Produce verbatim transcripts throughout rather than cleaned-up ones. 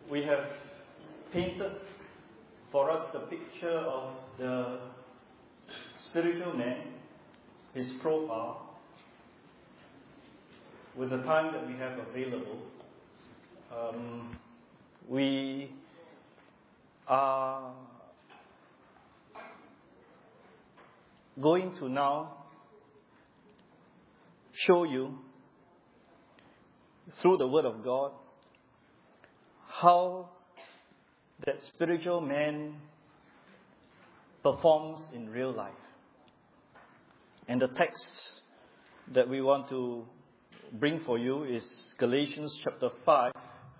we have painted for us the picture of the spiritual man, his profile, with the time that we have available. Um, we are going to now show you through the Word of God how that spiritual man performs in real life. And the text that we want to bring for you is Galatians chapter five,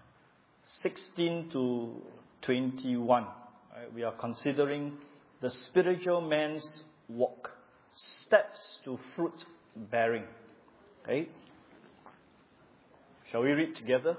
sixteen to twenty-one. Right? We are considering the spiritual man's walk, steps to fruit bearing. Okay? Shall we read together?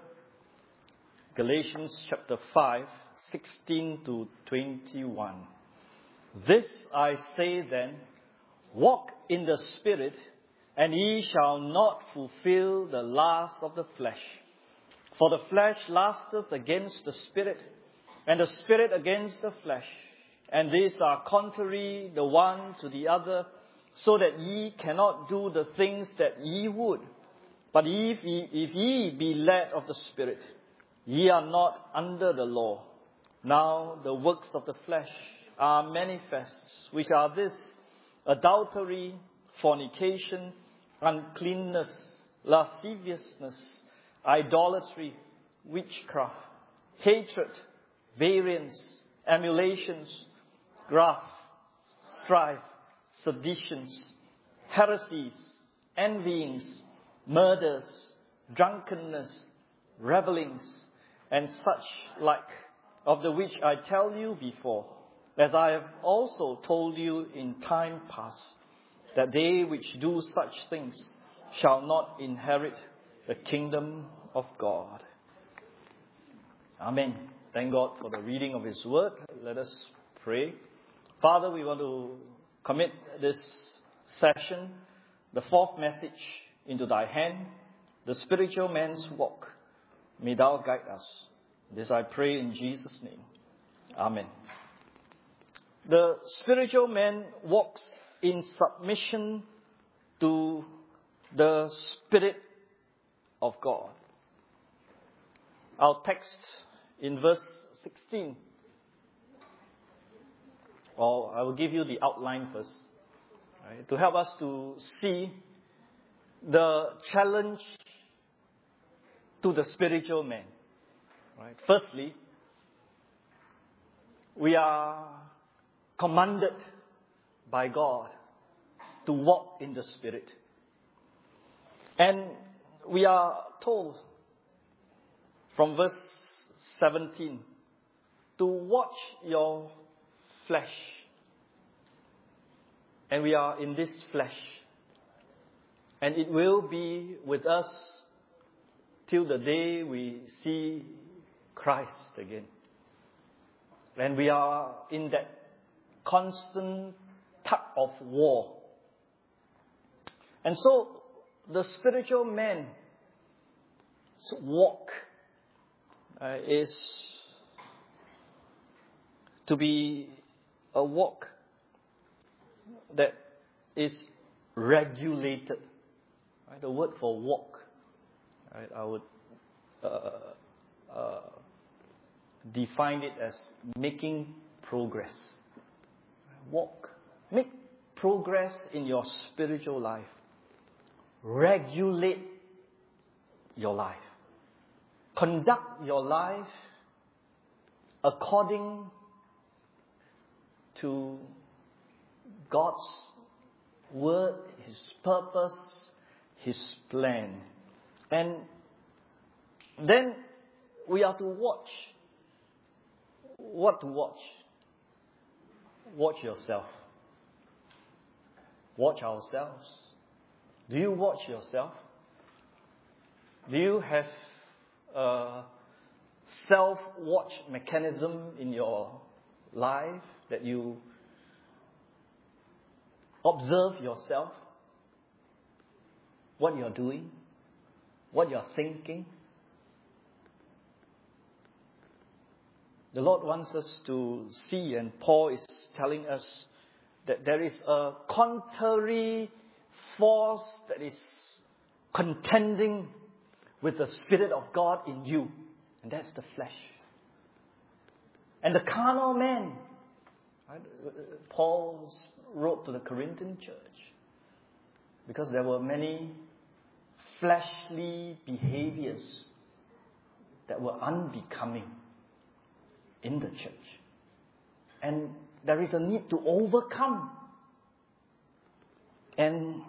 Galatians chapter five, sixteen to twenty-one. This I say then, walk in the Spirit, and ye shall not fulfill the lust of the flesh. For the flesh lusteth against the Spirit, and the Spirit against the flesh. And these are contrary the one to the other, so that ye cannot do the things that ye would. But if ye, if ye be led of the Spirit, ye are not under the law. Now the works of the flesh are manifest, which are this: adultery, fornication, uncleanness, lasciviousness, idolatry, witchcraft, hatred, variance, emulations, wrath, strife, seditions, heresies, envyings, murders, drunkenness, revellings, and such like, of the which I tell you before, as I have also told you in time past, that they which do such things shall not inherit the kingdom of God. Amen. Thank God for the reading of His Word. Let us pray. Father, we want to commit this session, the fourth message, into Thy hand, the spiritual man's walk. May Thou guide us. This I pray in Jesus' name. Amen. The spiritual man walks in submission to the Spirit of God. Our text in verse sixteen. Well, I will give you the outline first, right, to help us to see the challenge to the spiritual man. Right. Firstly, we are commanded by God to walk in the Spirit. And we are told from verse seventeen to watch your flesh. And we are in this flesh. And it will be with us till the day we see Christ again. And we are in that constant tug of war. And so the spiritual man's walk uh, is to be a walk that is regulated. Right? The word for walk, right, I would uh, uh, define it as making progress. Walk. Make progress in your spiritual life. Regulate your life. Conduct your life according to God's word, His purpose, His plan. And then we are to watch. What to watch? Watch yourself. Watch ourselves. Do you watch yourself? Do you have a self-watch mechanism in your life that you observe yourself? What you're doing? What you're thinking? The Lord wants us to see, and Paul is telling us that there is a contrary force that is contending with the Spirit of God in you, and that's the flesh. And the carnal man, right? Paul wrote to the Corinthian church because there were many fleshly behaviors that were unbecoming in the church. And there is a need to overcome. And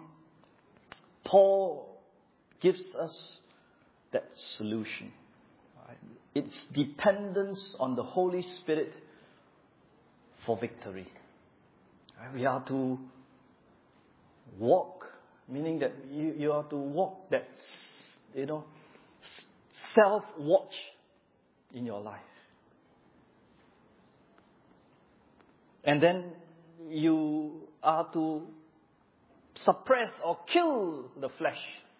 Paul gives us that solution. Right? It's dependence on the Holy Spirit for victory. Right? We are to walk, meaning that you, you are to walk that, you know, self-watch in your life. And then you are to suppress or kill the flesh.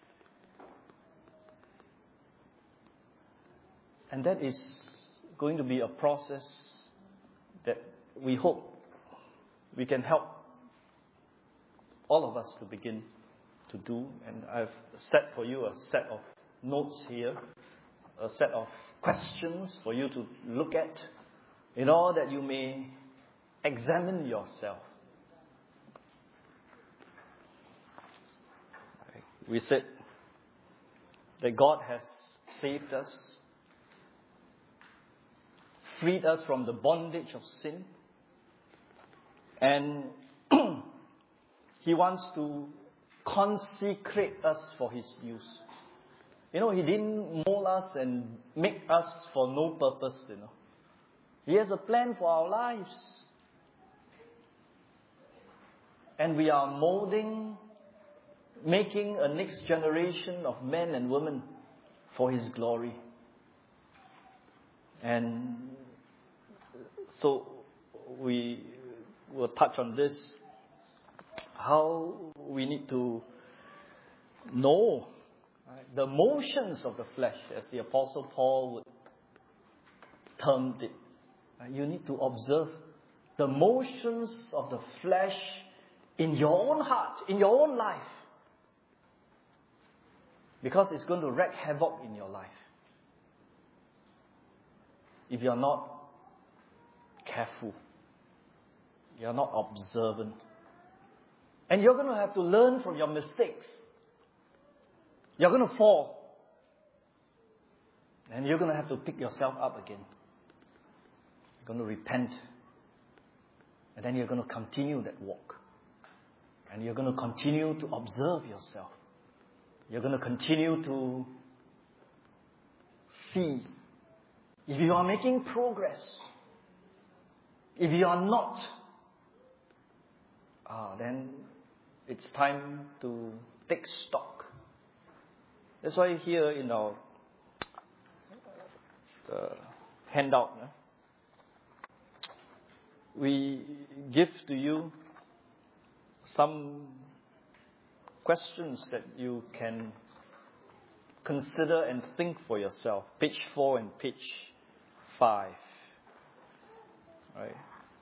And that is going to be a process that we hope we can help all of us to begin to do. And I've set for you a set of notes here, a set of questions for you to look at in order that you may examine yourself. We said that God has saved us, freed us from the bondage of sin, and He wants to consecrate us for His use. You know, He didn't mold us and make us for no purpose, you know. He has a plan for our lives. And we are molding, making a next generation of men and women for His glory. And so we will touch on this, how we need to know right, the motions of the flesh, as the Apostle Paul would term it. You need to observe the motions of the flesh in your own heart, in your own life. Because it's going to wreak havoc in your life if you're not careful, you're not observant. And you're going to have to learn from your mistakes. You're going to fall. And you're going to have to pick yourself up again. You're going to repent. And then you're going to continue that walk. And you're going to continue to observe yourself. You're going to continue to see if you are making progress. If you are not, ah, then it's time to take stock. That's why here in our uh, handout, uh, we give to you some questions that you can consider and think for yourself. Page four and page five. Right.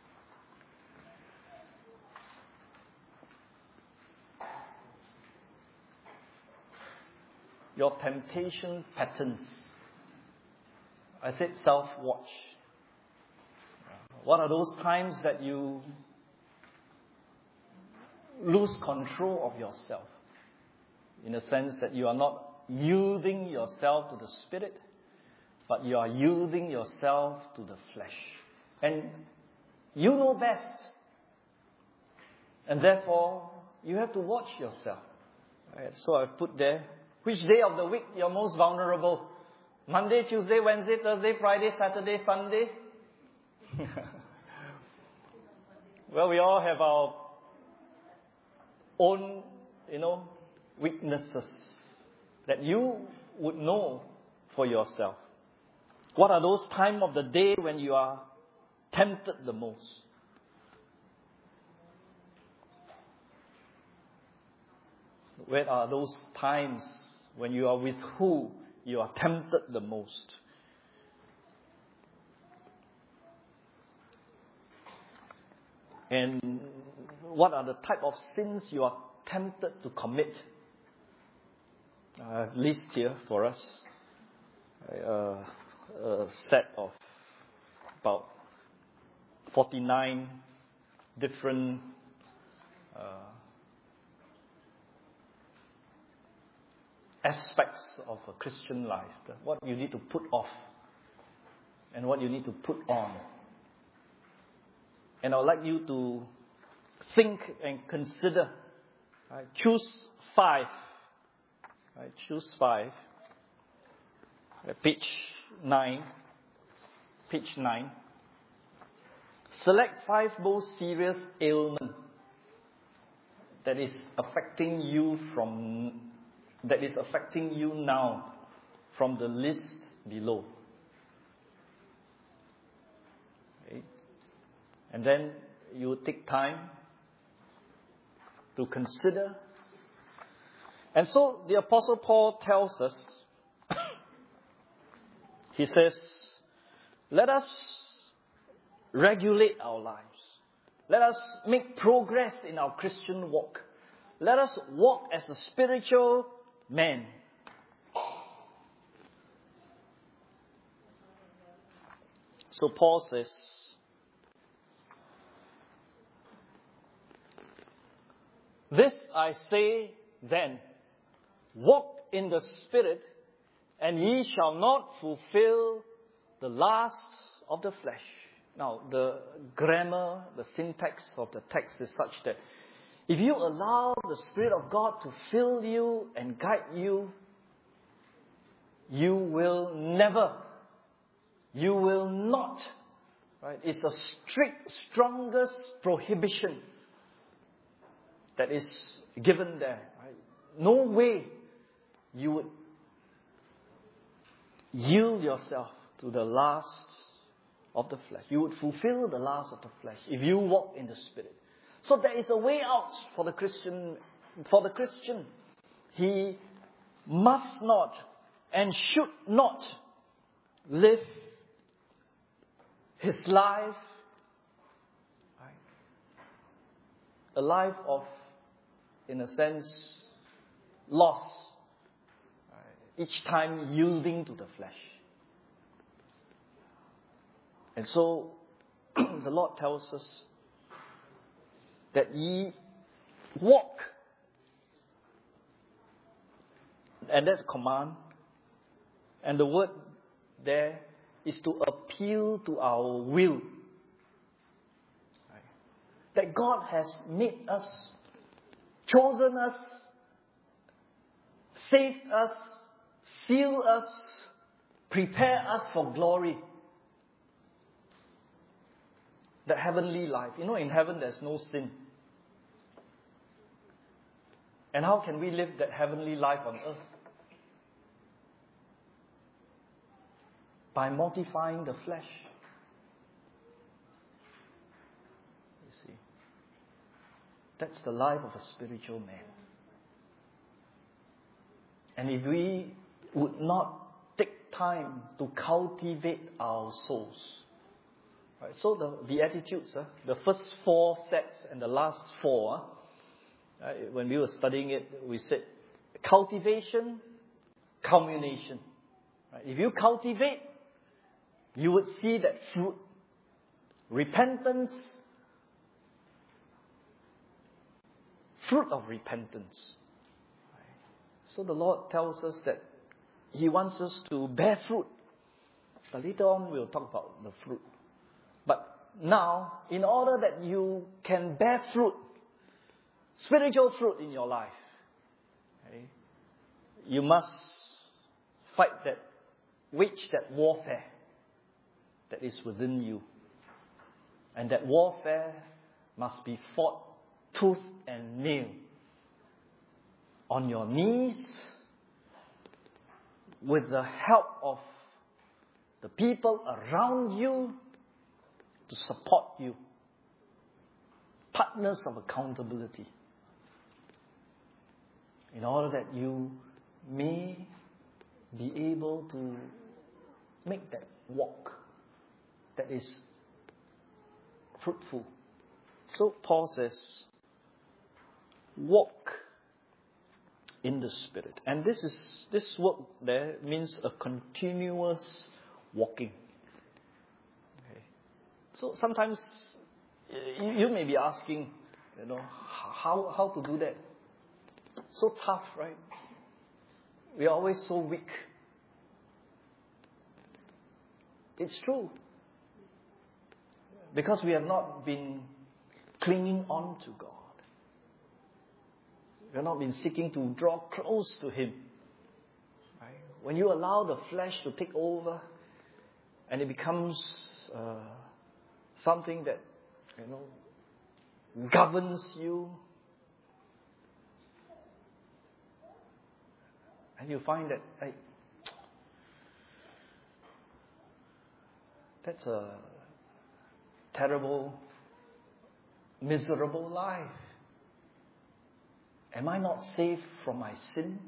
Your temptation patterns. I said self-watch. What are those times that you lose control of yourself? In the sense that you are not yielding yourself to the Spirit, but you are yielding yourself to the flesh. And you know best. And therefore, you have to watch yourself. Right? So I put there, which day of the week you're most vulnerable? Monday, Tuesday, Wednesday, Thursday, Friday, Saturday, Sunday? Well, we all have our own, you know, weaknesses that you would know for yourself. What are those times of the day when you are tempted the most? Where are those times when you are with who you are tempted the most? And what are the type of sins you are tempted to commit? I have a list here for us. Uh, a set of about forty-nine different uh, aspects of a Christian life. What you need to put off and what you need to put on. And I would like you to think and consider. Right? Choose five. Right? Choose five. At page nine. Page nine. Select five most serious ailments that is affecting you from that is affecting you now from the list below. Okay. And then you take time to consider. And so the Apostle Paul tells us, he says, let us regulate our lives. Let us make progress in our Christian walk. Let us walk as a spiritual man. So Paul says, this I say then, walk in the Spirit, and ye shall not fulfill the lust of the flesh. Now, the grammar, the syntax of the text is such that if you allow the Spirit of God to fill you and guide you, you will never, you will not, right? It's a strict, strongest prohibition that is given there. Right? No way you would yield yourself to the lust of the flesh. You would fulfill the lust of the flesh if you walk in the Spirit. So there is a way out for the Christian. For the Christian, he must not and should not live his life, right, a life of, in a sense, loss, right, each time yielding to the flesh. And so the Lord tells us that ye walk. And that's command. And the word there is to appeal to our will. Right? That God has made us, chosen us, saved us, sealed us, prepared us for glory. That heavenly life. You know, in heaven there's no sin. And how can we live that heavenly life on earth? By mortifying the flesh. You see. That's the life of a spiritual man. And if we would not take time to cultivate our souls. Right, so the Beatitudes, uh, the first four sets and the last four, uh, right, when we were studying it, we said cultivation, culmination. Right? If you cultivate, you would see that fruit. Repentance, fruit of repentance. Right? So the Lord tells us that He wants us to bear fruit. But later on we'll talk about the fruit. But now, in order that you can bear fruit, spiritual fruit in your life, okay, you must fight that, wage that warfare that is within you. And that warfare must be fought tooth and nail. On your knees, with the help of the people around you, to support you. Partners of accountability. In order that you may be able to make that walk that is fruitful So Paul says, walk in the Spirit. And this is this work there means a continuous walking. Okay. So sometimes you, you may be asking, you know, how how to do that? So tough, right? We are always so weak. It's true. Because we have not been clinging on to God. We have not been seeking to draw close to Him. Right? When you allow the flesh to take over and it becomes uh, something that, you know, governs you, and you find that, hey, that's a terrible, miserable life. Am I not safe from my sin?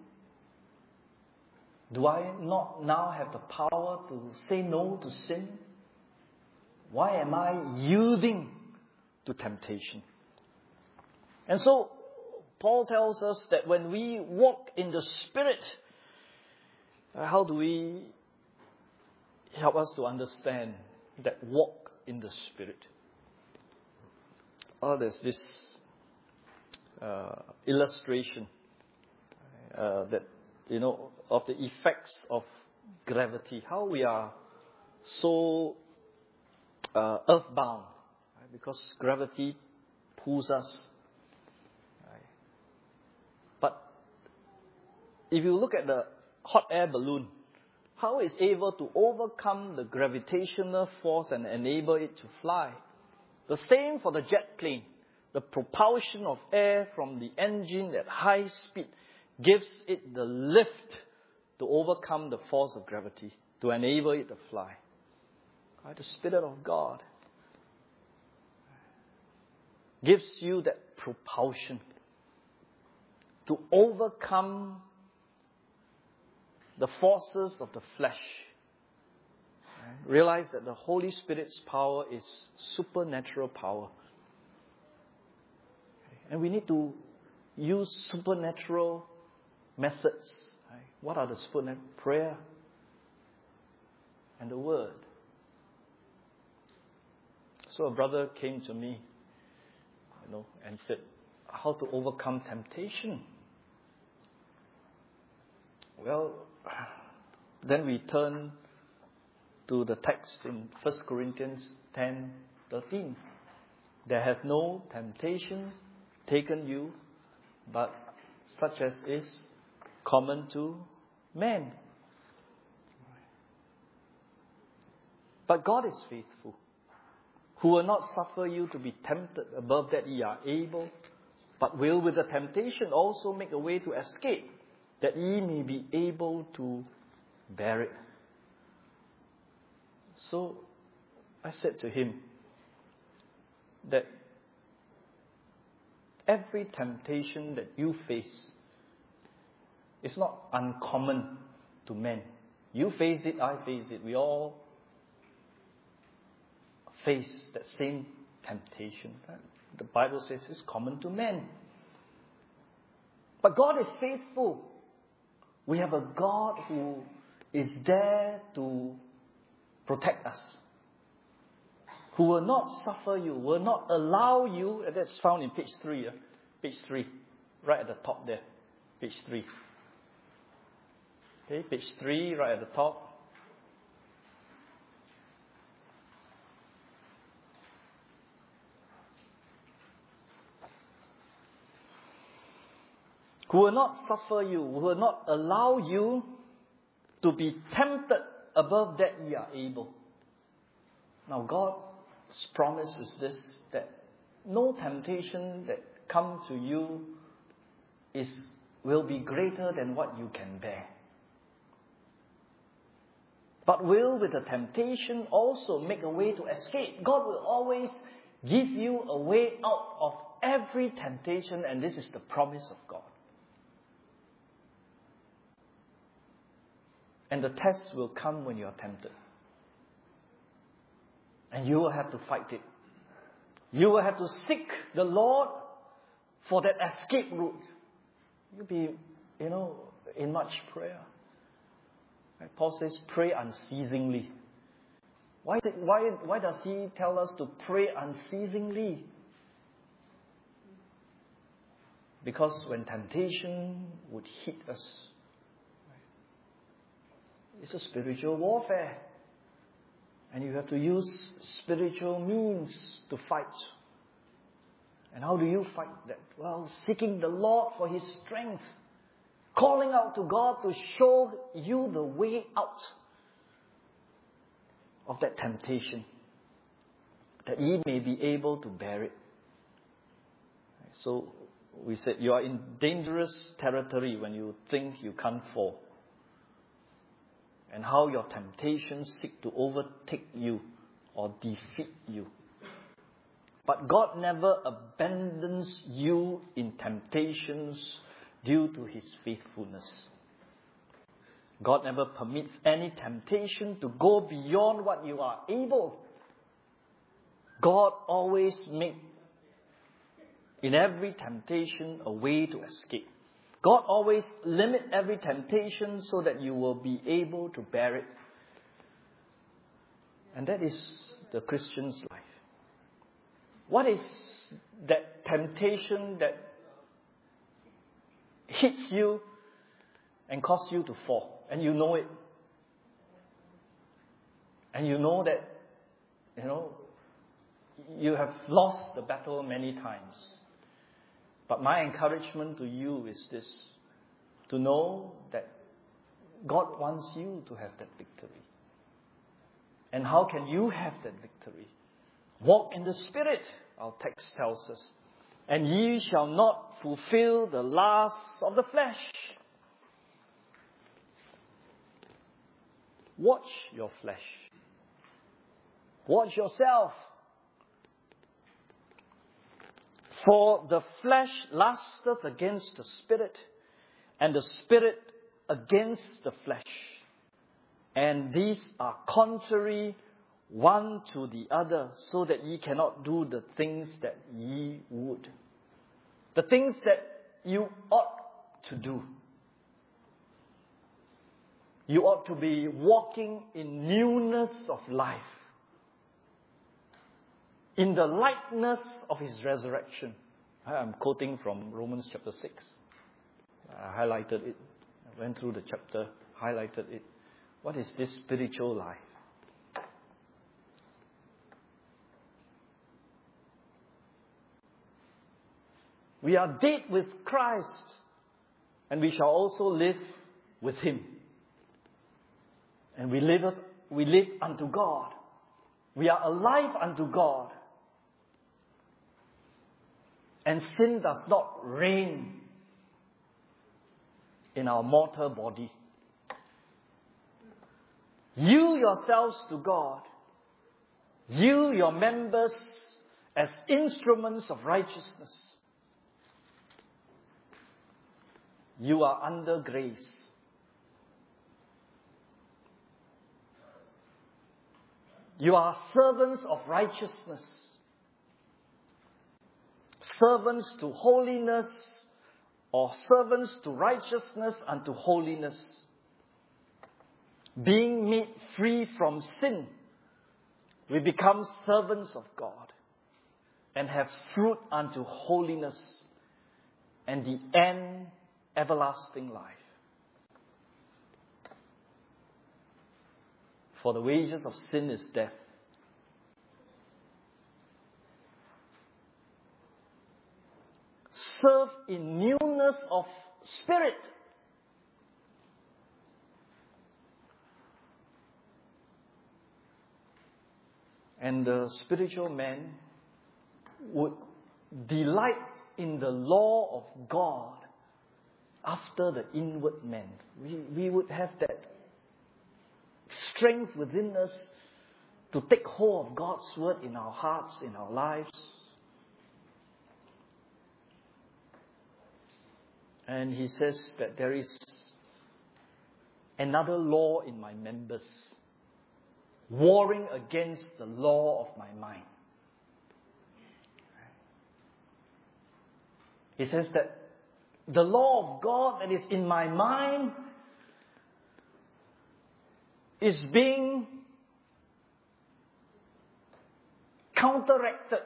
Do I not now have the power to say no to sin? Why am I yielding to temptation? And so, Paul tells us that when we walk in the Spirit, uh, how do we help us to understand that walk in the Spirit? Oh, there's this uh, illustration uh, that, you know, of the effects of gravity. How we are so uh, earthbound, right? Because gravity pulls us. Right? But if you look at the hot air balloon, how it's able to overcome the gravitational force and enable it to fly. The same for the jet plane. The propulsion of air from the engine at high speed gives it the lift to overcome the force of gravity, to enable it to fly. Right? The Spirit of God gives you that propulsion to overcome the forces of the flesh. Right? Realize that the Holy Spirit's power is supernatural power. And we need to use supernatural methods. Right? What are the supernatural? Prayer and the Word. So a brother came to me, you know, and said, how to overcome temptation? Well, then we turn to the text in First Corinthians ten thirteen. There hath no temptation taken you, but such as is common to men. But God is faithful, who will not suffer you to be tempted above that ye are able, but will with the temptation also make a way to escape, that ye may be able to bear it. So I said to him that every temptation that you face is not uncommon to men. You face it, I face it. We all face that same temptation. The Bible says it's common to men. But God is faithful. We have a God who is there to protect us, who will not suffer you, will not allow you. That's found in page three. Uh, page three, right at the top there. Page three. Okay, page three, right at the top. Who will not suffer you, who will not allow you to be tempted above that ye are able. Now God's promise is this, that no temptation that comes to you is will be greater than what you can bear. But will with the temptation also make a way to escape. God will always give you a way out of every temptation, and this is the promise of God. And the test will come when you are tempted. And you will have to fight it. You will have to seek the Lord for that escape route. You'll be, you know, in much prayer. Right? Paul says, pray unceasingly. Why, is it, why, why does he tell us to pray unceasingly? Because when temptation would hit us, it's a spiritual warfare. And you have to use spiritual means to fight. And how do you fight that? Well, seeking the Lord for His strength. Calling out to God to show you the way out of that temptation. That ye may be able to bear it. So, we said you are in dangerous territory when you think you can't fall. And how your temptations seek to overtake you or defeat you. But God never abandons you in temptations due to His faithfulness. God never permits any temptation to go beyond what you are able. God always makes in every temptation a way to escape. God always limits every temptation so that you will be able to bear it. And that is the Christian's life. What is that temptation that hits you and causes you to fall? And you know it. And you know that, you know, you have lost the battle many times. But my encouragement to you is this, to know that God wants you to have that victory. And how can you have that victory? Walk in the Spirit, our text tells us. And ye shall not fulfill the lusts of the flesh. Watch your flesh. Watch yourself. For the flesh lusteth against the Spirit, and the Spirit against the flesh. And these are contrary one to the other, so that ye cannot do the things that ye would. The things that you ought to do. You ought to be walking in newness of life. In the likeness of His resurrection. I'm quoting from Romans chapter six. I highlighted it. I went through the chapter, highlighted it. What is this spiritual life? We are dead with Christ, and we shall also live with Him. And we live, we live unto God. We are alive unto God. And sin does not reign in our mortal body. Yield yourselves to God. Yield your members as instruments of righteousness. You are under grace. You are servants of righteousness. Servants to holiness, or servants to righteousness and to holiness. Being made free from sin, we become servants of God and have fruit unto holiness, and the end, everlasting life. For the wages of sin is death. Serve in newness of spirit. And the spiritual man would delight in the law of God after the inward man. We, we would have that strength within us to take hold of God's word in our hearts, in our lives. And he says that there is another law in my members, warring against the law of my mind. He says that the law of God that is in my mind is being counteracted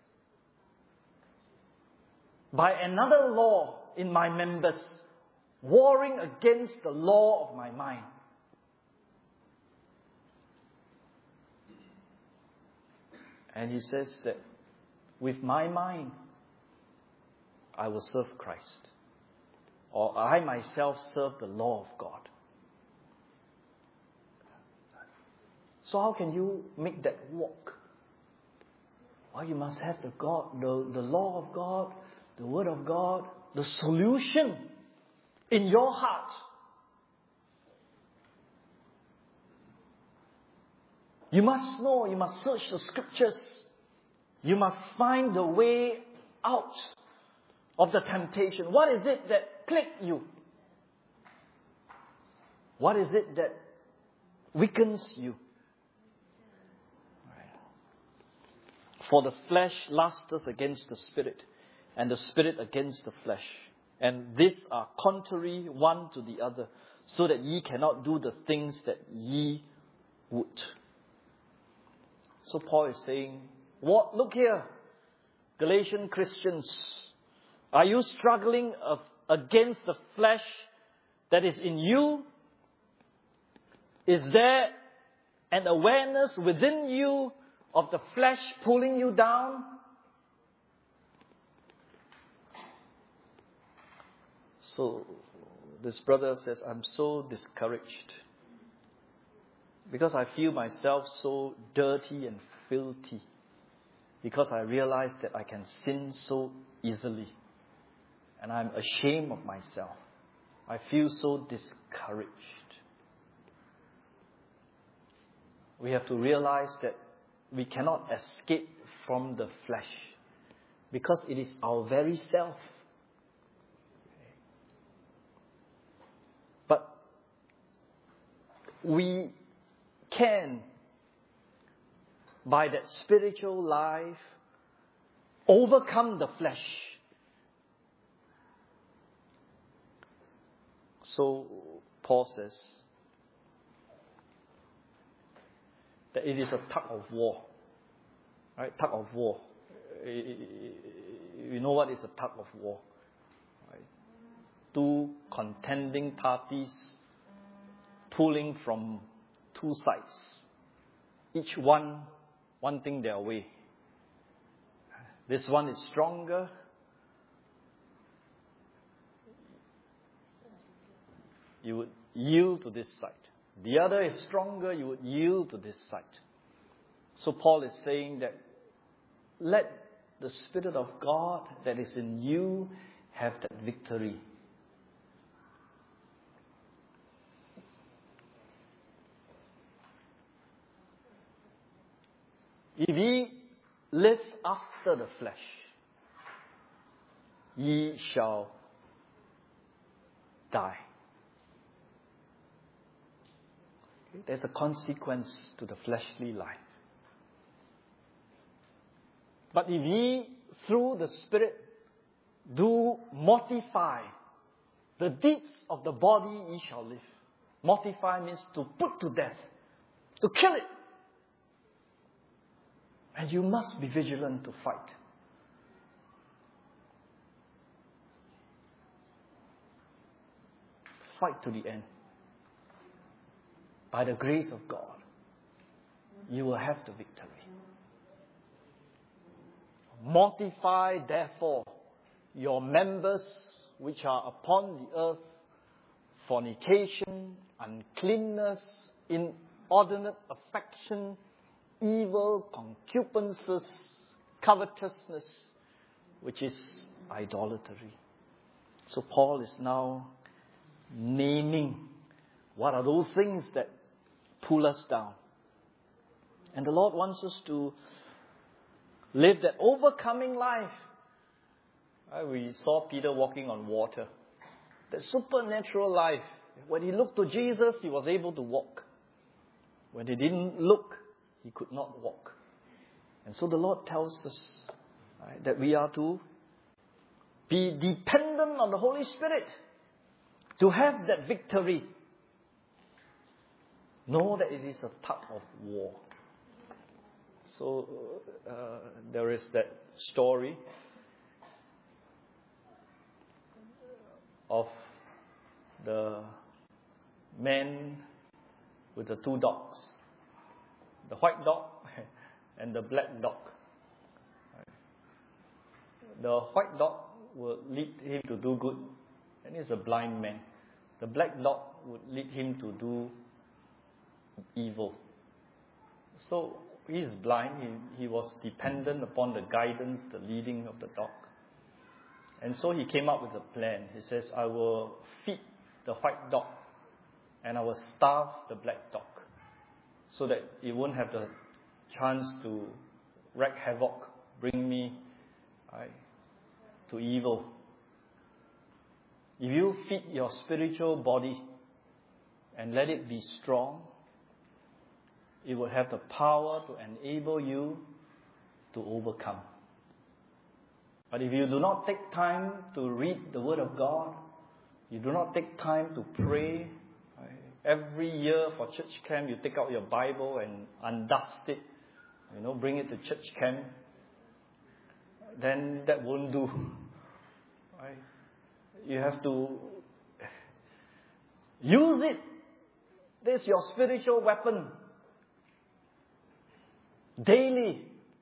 by another law in my members, warring against the law of my mind. And he says that with my mind, I will serve Christ. Or I myself serve the law of God. So how can you make that walk? Well, you must have the God, the, the law of God, the Word of God, the solution in your heart. You must know, you must search the Scriptures. You must find the way out of the temptation. What is it that plagues you? What is it that weakens you? For the flesh lusteth against the Spirit, and the Spirit against the flesh. And these are contrary one to the other, so that ye cannot do the things that ye would. So Paul is saying, what? Look here, Galatian Christians. Are you struggling of, against the flesh that is in you? Is there an awareness within you of the flesh pulling you down? So this brother says, I'm so discouraged because I feel myself so dirty and filthy, because I realize that I can sin so easily and I'm ashamed of myself. I feel so discouraged. We have to realize that we cannot escape from the flesh because it is our very self. But we can, by that spiritual life, overcome the flesh. So Paul says that it is a tug of war. Right? Tug of war. You know what is a tug of war? Right? Two contending parties pulling from two sides. Each one wanting their way. This one is stronger. You would yield to this side. The other is stronger. You would yield to this side. So Paul is saying that let the Spirit of God that is in you have that victory. If ye live after the flesh, ye shall die. Okay? There's a consequence to the fleshly life. But if ye through the Spirit do mortify the deeds of the body, ye shall live. Mortify means to put to death, to kill it. And you must be vigilant to fight. Fight to the end. By the grace of God, you will have the victory. Mortify, therefore, your members which are upon the earth, fornication, uncleanness, inordinate affection, evil, concupiscences, covetousness, which is idolatry. So Paul is now naming what are those things that pull us down. And the Lord wants us to live that overcoming life. Uh, we saw Peter walking on water. That supernatural life. When he looked to Jesus, he was able to walk. When he didn't look, he could not walk. And so the Lord tells us, right, that we are to Be dependent on the Holy Spirit to have that victory. Know that it is a tug of war. So uh, there is that story of the man with the two dogs, the white dog and the black dog. The white dog will lead him to do good, and he's a blind man. The black dog would lead him to do evil. So he's blind, he, he was dependent upon the guidance, the leading of the dog. And so he came up with a plan. He says, I will feed the white dog and I will starve the black dog so that it won't have the chance to wreak havoc, bring me right, to evil. If you feed your spiritual body and let it be strong, it will have the power to enable you to overcome. But if you do not take time to read the Word of God, you do not take time to pray, right? Every year for church camp, you take out your Bible and undust it, you know, bring it to church camp, then that won't do. Right? You have to use it. This is your spiritual weapon. Daily.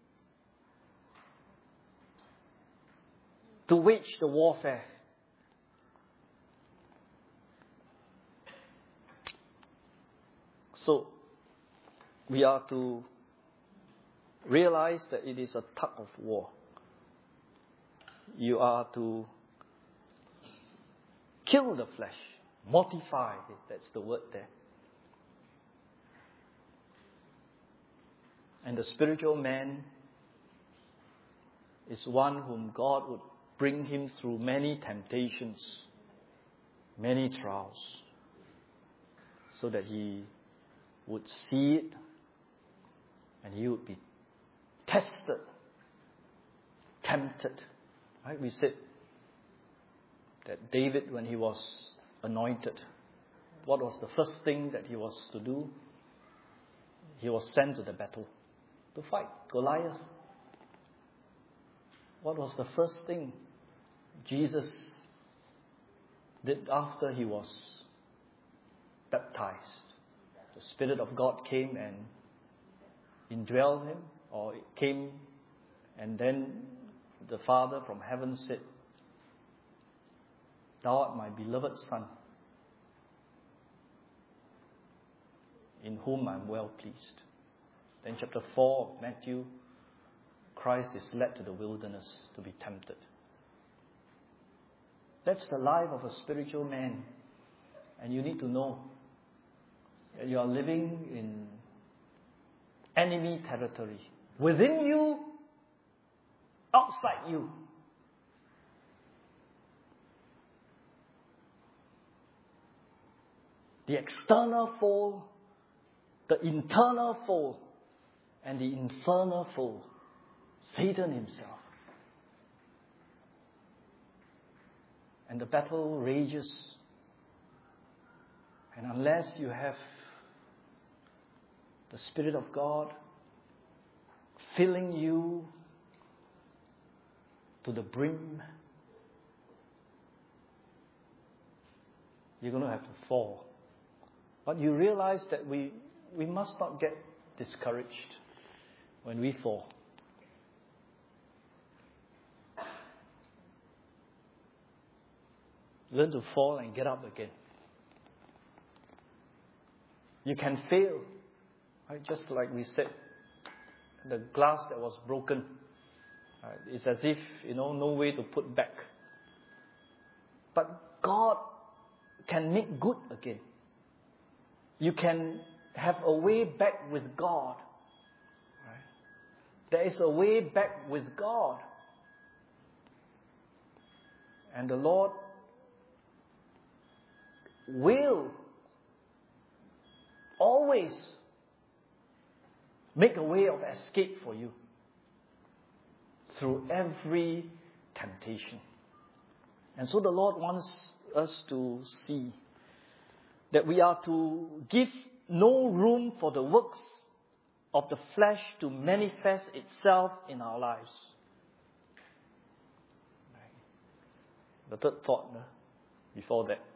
To wage the warfare. So, we are to realize that it is a tug of war. You are to kill the flesh, mortify it, that's the word there. And the spiritual man is one whom God would bring him through many temptations, many trials, so that he would see it and he would be tested, tempted. Right? We said that David, when he was anointed, what was the first thing that he was to do? He was sent to the battle to fight Goliath. What was the first thing Jesus did after he was baptized? The Spirit of God came and indwelled him, or it came, and then the Father from heaven said, Thou art my beloved Son, in whom I am well pleased. Then chapter four of Matthew, Christ is led to the wilderness to be tempted. That's the life of a spiritual man. And you need to know that you are living in enemy territory. Within you, outside you. The external foe, the internal foe, and the infernal foe, Satan himself. And the battle rages. And unless you have the Spirit of God filling you to the brim, you're going to have to fall. But you realize that we, we must not get discouraged when we fall. Learn to fall and get up again. You can fail. Right? Just like we said, the glass that was broken. Right? It's as if, you know, no way to put back. But God can make good again. You can have a way back with God. Right? There is a way back with God. And the Lord will always make a way of escape for you through every temptation. And so the Lord wants us to see that we are to give no room for the works of the flesh to manifest itself in our lives. The third thought uh, before that.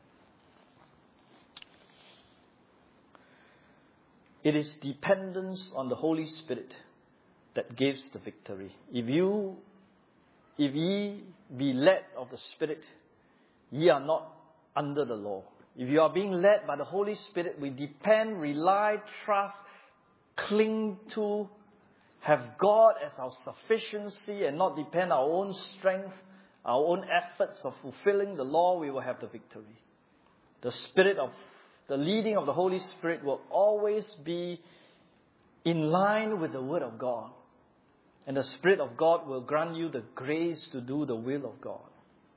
It is dependence on the Holy Spirit that gives the victory. If you, if ye be led of the Spirit, ye are not under the law. If you are being led by the Holy Spirit, we depend, rely, trust, cling to, have God as our sufficiency and not depend on our own strength, our own efforts of fulfilling the law, we will have the victory. The Spirit of, the leading of the Holy Spirit will always be in line with the Word of God. And the Spirit of God will grant you the grace to do the will of God.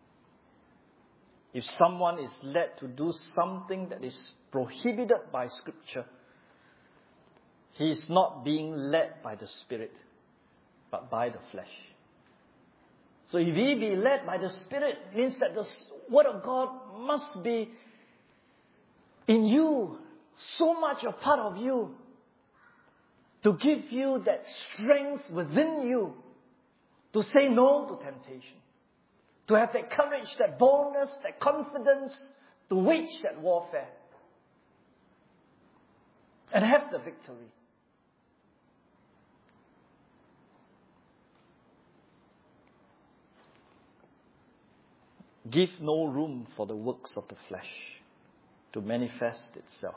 If someone is led to do something that is prohibited by Scripture, he is not being led by the Spirit, but by the flesh. So if he be led by the Spirit, it means that the Word of God must be in you, so much a part of you, to give you that strength within you to say no to temptation, to have that courage, that boldness, that confidence to wage that warfare and have the victory. Give no room for the works of the flesh to manifest itself.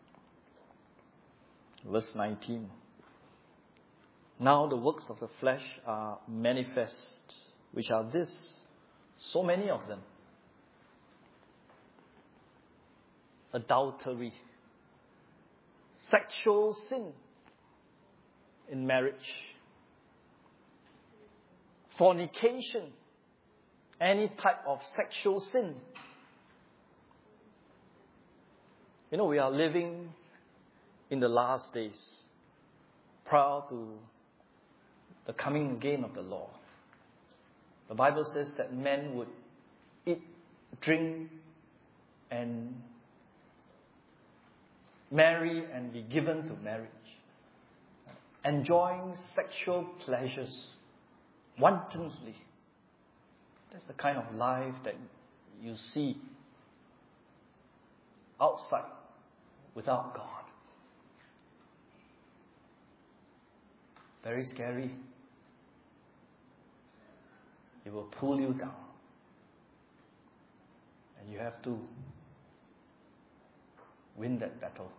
Verse nineteen. Now the works of the flesh are manifest, which are this, so many of them. Adultery, sexual sin in marriage, fornication, any type of sexual sin. You know, we are living in the last days, prior to the coming again of the Lord. The Bible says that men would eat, drink, and marry and be given to marriage, enjoying sexual pleasures wantonly. That's the kind of life that you see outside without God. Very scary. It will pull you down. And you have to win that battle.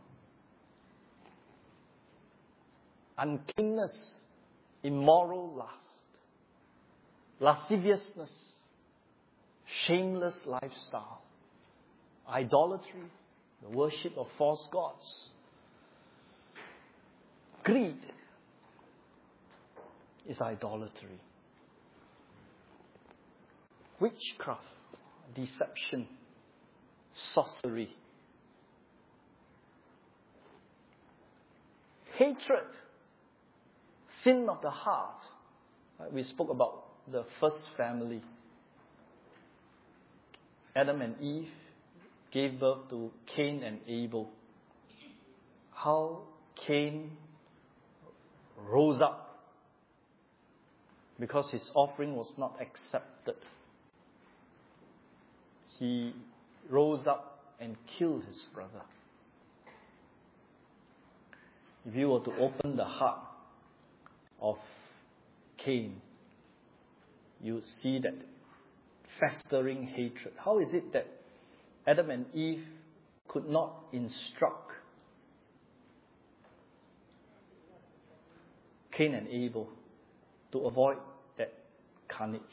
Uncleanness, immoral lust, lasciviousness, shameless lifestyle, idolatry, the worship of false gods, greed is idolatry. Witchcraft, deception, sorcery, hatred, sin of the heart. We spoke about the first family. Adam and Eve gave birth to Cain and Abel. How Cain rose up because his offering was not accepted. He rose up and killed his brother. If you were to open the heart of Cain, you would see that festering hatred. How is it that Adam and Eve could not instruct Cain and Abel to avoid that carnage?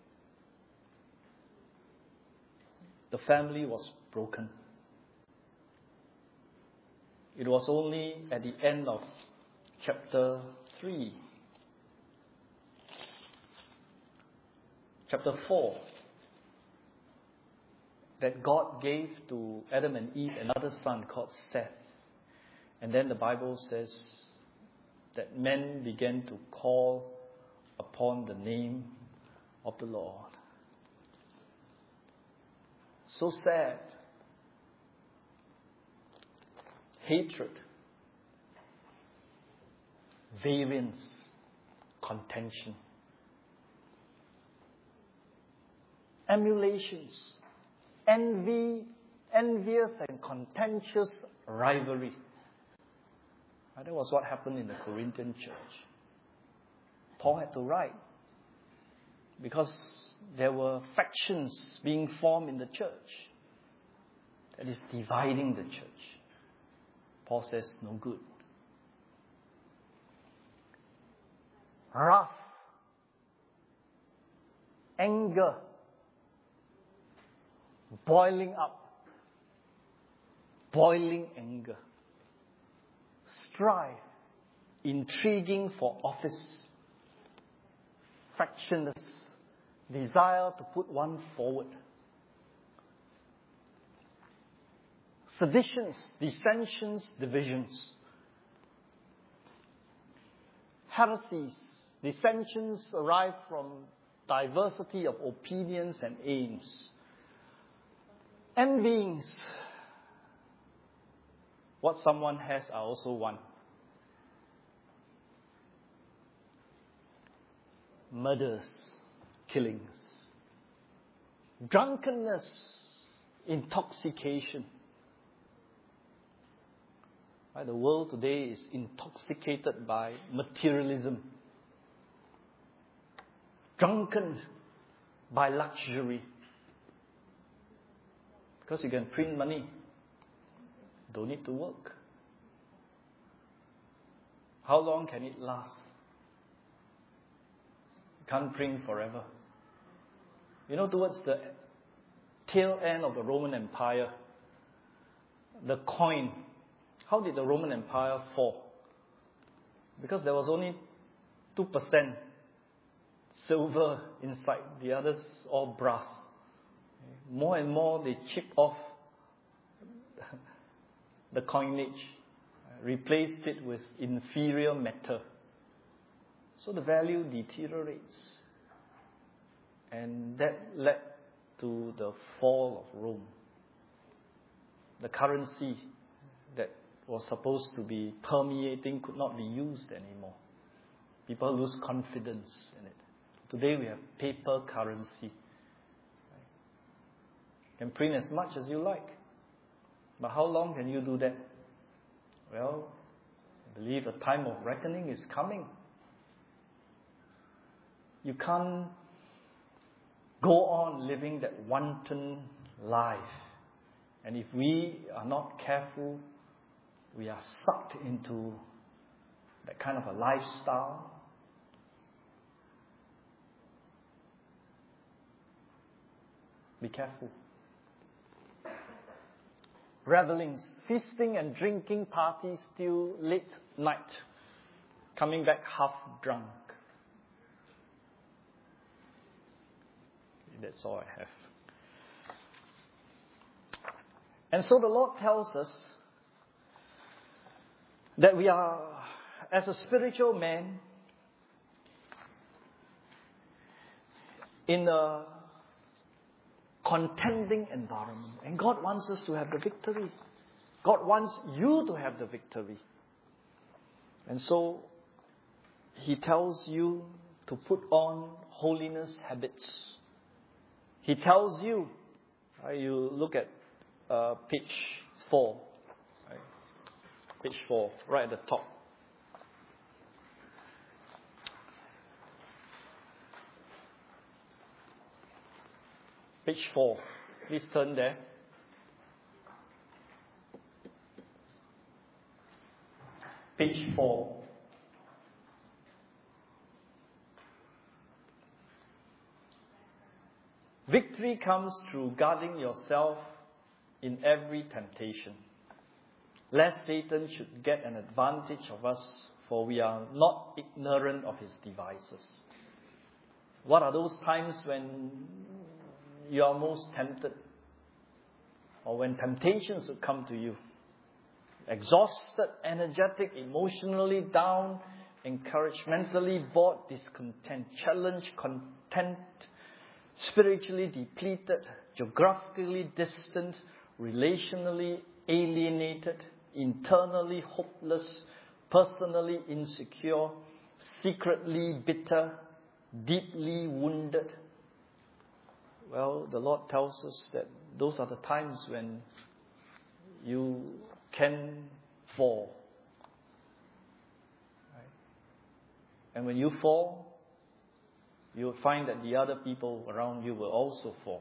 The family was broken. It was only at the end of chapter three, chapter four, that God gave to Adam and Eve another son called Seth. And then the Bible says that men began to call upon the name of the Lord. So sad. Hatred. Variance. Contention. Emulations. Envy. Envious and contentious rivalry. That was what happened in the Corinthian church. Paul had to write because there were factions being formed in the church that is dividing the church. Paul says, no good. Wrath, anger, boiling up, boiling anger, strife, intriguing for office, factious, desire to put one forward, seditions, dissensions, divisions, heresies, dissensions arise from diversity of opinions and aims, envyings. What someone has, I also want. Murders, killings, drunkenness, intoxication. Right? The world today is intoxicated by materialism, drunken by luxury. Because you can print money, don't need to work. How long can it last? You can't print forever. You know, towards the tail end of the Roman Empire, the coin, how did the Roman Empire fall? Because there was only two percent silver inside, the others all brass. More and more they chip off the coinage, replaced it with inferior metal. So the value deteriorates. And that led to the fall of Rome. The currency that was supposed to be permeating could not be used anymore. People lose confidence in it. Today we have paper currency. You can print as much as you like. But how long can you do that? Well, I believe a time of reckoning is coming. You can't go on living that wanton life. And if we are not careful, we are sucked into that kind of a lifestyle. Be careful. Revelings, feasting and drinking parties till late night, coming back half drunk. That's all I have. And so the Lord tells us that we are, as a spiritual man, in a contending environment. And God wants us to have the victory. God wants you to have the victory. And so He tells you to put on holiness habits. He tells you, right, you look at uh, page four, right? Page four, right at the top. Page four. Please turn there. Page four. Victory comes through guarding yourself in every temptation, lest Satan should get an advantage of us, for we are not ignorant of his devices. What are those times when you are most tempted? Or when temptations would come to you? Exhausted, energetic, emotionally down, encouraged, mentally bored, discontent, challenged, content, spiritually depleted, geographically distant, relationally alienated, internally hopeless, personally insecure, secretly bitter, deeply wounded. Well, the Lord tells us that those are the times when you can fall. Right? And when you fall, you will find that the other people around you will also fall.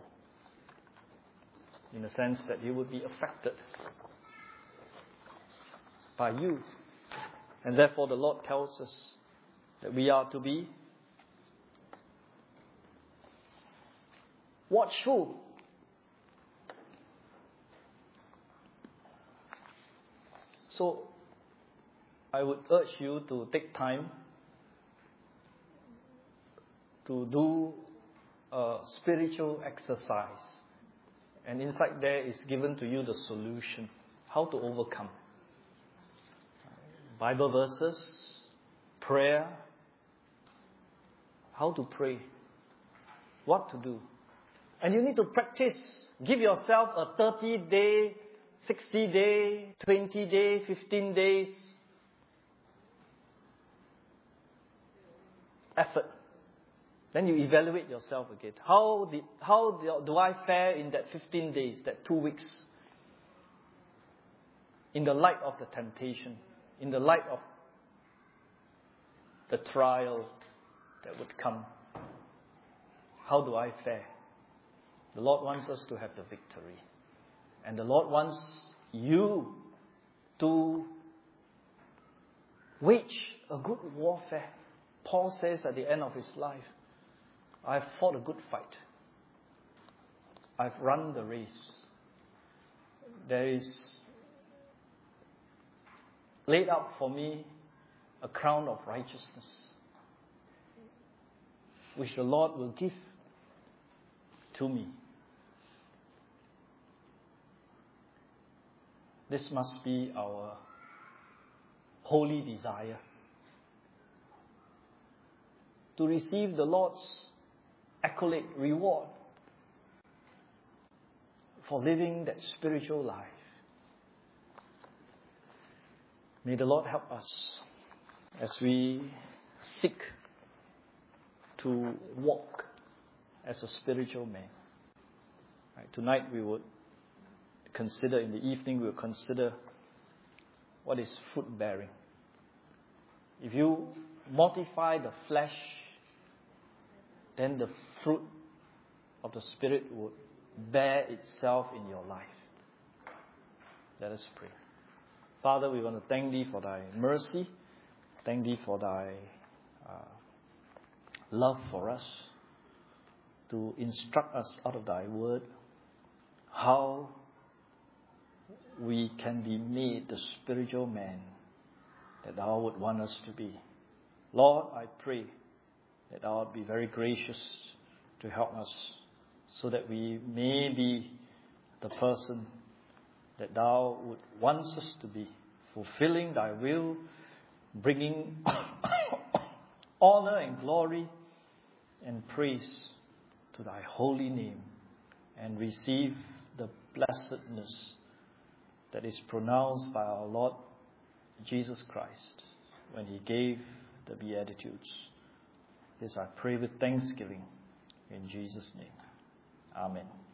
In the sense that you will be affected by you. And therefore the Lord tells us that we are to be watchful. So, I would urge you to take time to do a spiritual exercise. And inside there is given to you the solution, how to overcome. Bible verses, prayer, how to pray, what to do. And you need to practice. Give yourself a thirty day, sixty day, twenty day, fifteen days effort. Then you evaluate yourself again. How did, how do I fare in that fifteen days, that two weeks? In the light of the temptation, in the light of the trial that would come. How do I fare? The Lord wants us to have the victory. And the Lord wants you to wage a good warfare. Paul says at the end of his life, I've fought a good fight. I've run the race. There is laid up for me a crown of righteousness, which the Lord will give to me. This must be our holy desire. To receive the Lord's accolade, reward for living that spiritual life. May the Lord help us as we seek to walk as a spiritual man. Right, tonight we would consider, in the evening we will consider what is fruit bearing. If you mortify the flesh, then the fruit of the Spirit would bear itself in your life. Let us pray. Father, we want to thank Thee for Thy mercy. Thank Thee for Thy uh, love for us, to instruct us out of Thy word how we can be made the spiritual man that Thou would want us to be. Lord, I pray that Thou would be very gracious to help us so that we may be the person that Thou would want us to be, fulfilling Thy will, bringing honor and glory and praise to Thy holy name, and receive the blessedness that is pronounced by our Lord Jesus Christ when He gave the Beatitudes. This I pray with thanksgiving in Jesus' name. Amen.